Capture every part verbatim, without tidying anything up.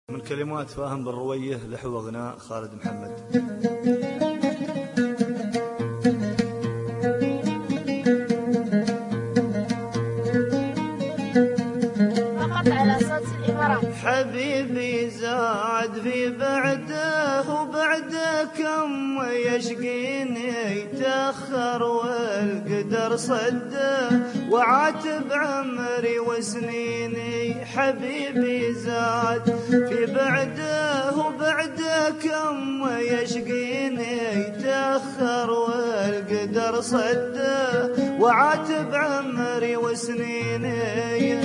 من كلمات فاهم بن رويه لحو وغناء خالد محمد. حبيبي زاد في بعده وبعده كم يشقيني تأخر والقدر صده وعاتب عمري وسنيني. حبيبي زاد في بعده وبعده كم يشقيني تأخر والقدر صده وعاتب عمري وسنيني.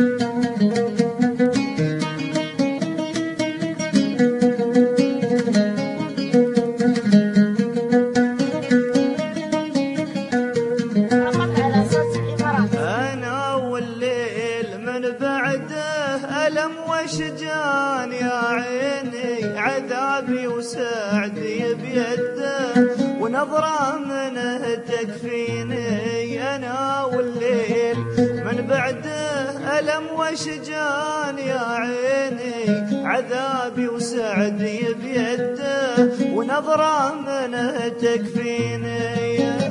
ألم وشجان يا عيني عذابي وسعدي بيده ونظرة منه تكفيني. أنا والليل من بعده ألم وشجان يا عيني عذابي وسعدي بيده ونظرة منه تكفيني.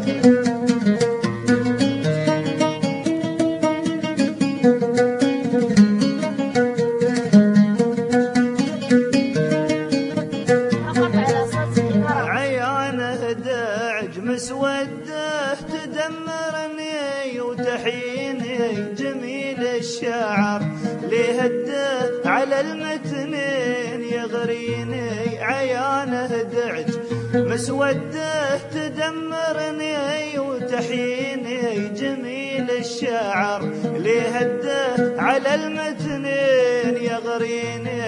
مسوده تدمرني وتحيني جميل الشعر لهده على المتنين يغريني. عيانه دعج مسوده تدمرني وتحيني جميل الشعر لهده على المتنين يغريني.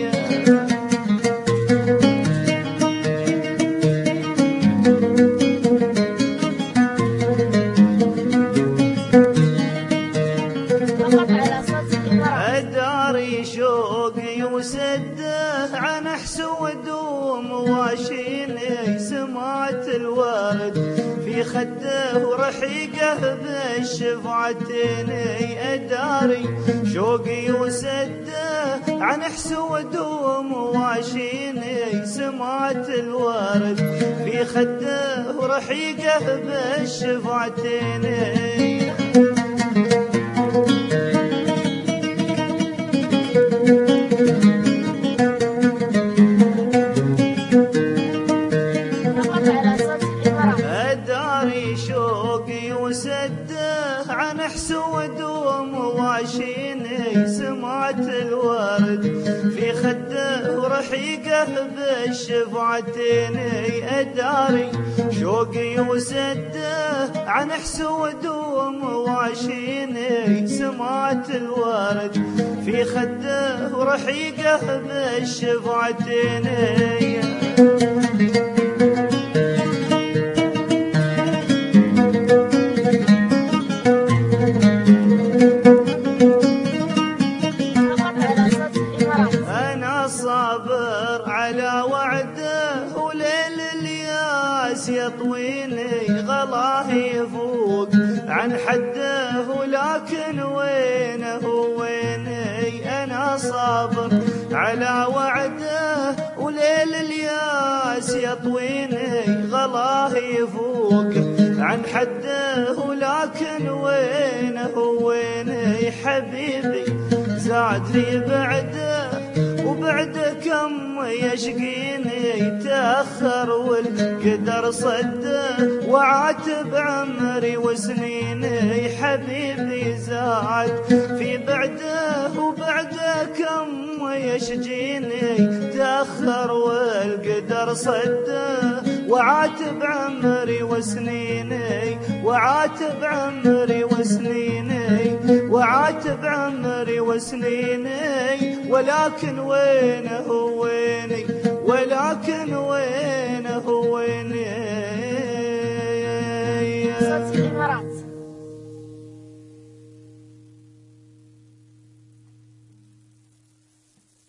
أداري شوقي وسده عن حسود ومواشيني سمات الورد في خده ورحيقه بالشفعتين. أداري شوقي وسده عن حسود ومواشيني سمات الورد في خده ورحيقه بالشفعتين. أداري شوقي وسده عن حسود ومواشيني سمات الورد في خده ورحيقه بالشفعتين. أداري شوقي وسده عن حسود ومواشيني سمات الورد في خده ورحيقه بالشفعتين. صابر على وعده وليل الياس يطويني غلاه يفوق عن حده ولكن وينه ويني. أنا صابر على وعده وليل الياس يطويني غلاه يفوق عن حده ولكن وينه ويني. حبيبي زاد في بعده وبعده كم يشقيني تأخر والقدر صده وعاتب عمري وسنيني. حبيبي زاد في بعده وبعده كم يشقيني تأخر والقدر صده وعاتب عمري وسنيني وعاتب عمري وسنيني وعاتب عمري وسنيني. ولكن وينه ويني ولكن وينه ويني.